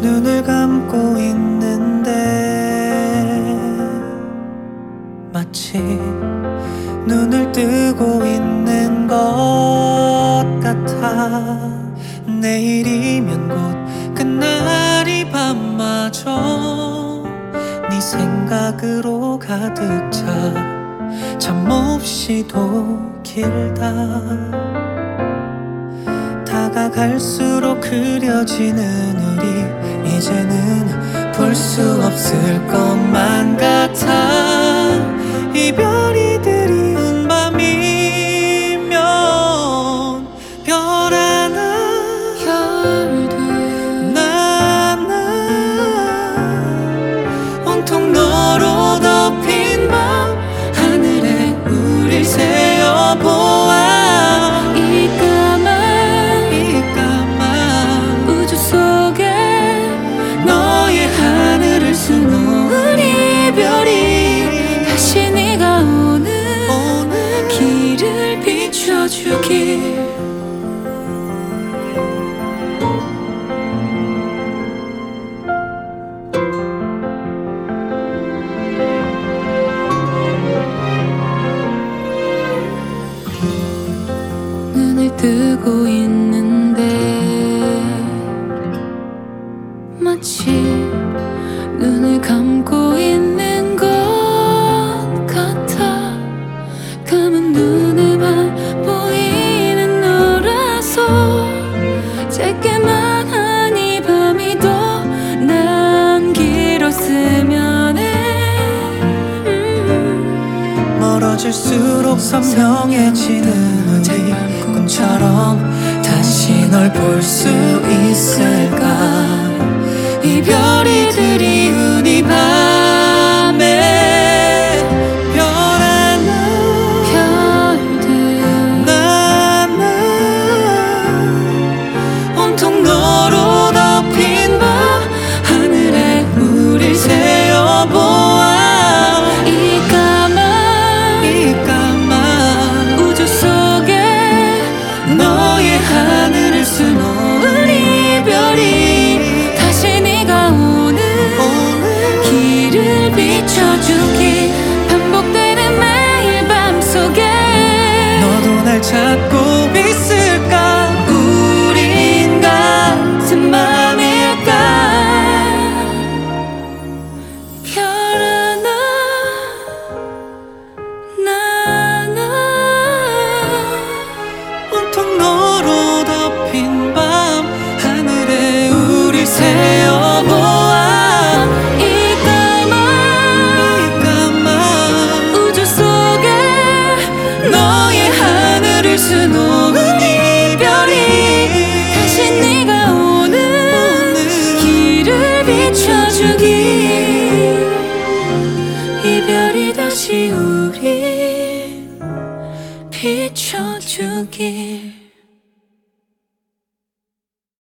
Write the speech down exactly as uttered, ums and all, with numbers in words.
눈을 감고 있는데 마치 눈을 뜨고 있는 것 같아. 내일이면 곧 그날이 밤마저 네 생각으로 가득 차. 잠없이도 길다. 다가갈수록 그려지는 우리 이제는 볼 수 없을 것만 같아. 이별이 드리운 밤이면 별 하나 별도 나나 온통 너로 덮인 밤 하늘에 우릴 세어보아. 이 까만 이 까만 우주 속에 너의 하늘을 수놓은 이별이 다시 네가 오는 오늘 길을 비춰주길. 눈을 뜨고 있는데 마치 눈을 감고 있는 것 같아. 감은 눈에만 보이는 너라서 짧게만 한 이 밤이 더 난 길었으면 해. 음. 멀어질수록 선명해지는 우리 꿈처럼 다시 널 볼 수 있을까. 이별이 드리운 이 밤에 별 하나 별들 나나 온통 너로 덮인 밤 하늘에 우릴 세어보아. 이 까만 이 까만 우주 속에 너의 하늘을 수놓은 이별이 다시 네가 오는 오늘 길을 비춰주기. 반복되는 매일 밤속에 너도 날 찾고 있을까. 우린 같은 맘일까. 별 하나 나나 온통 너로 덮인 밤 하늘에 우릴 세어보아. 이 까만 이 까만 우주 속에 너의 하늘을 수놓은 이별이 다시 네가 오는 오늘 길을 비춰주기. 이별이 다시 우리 비춰주길.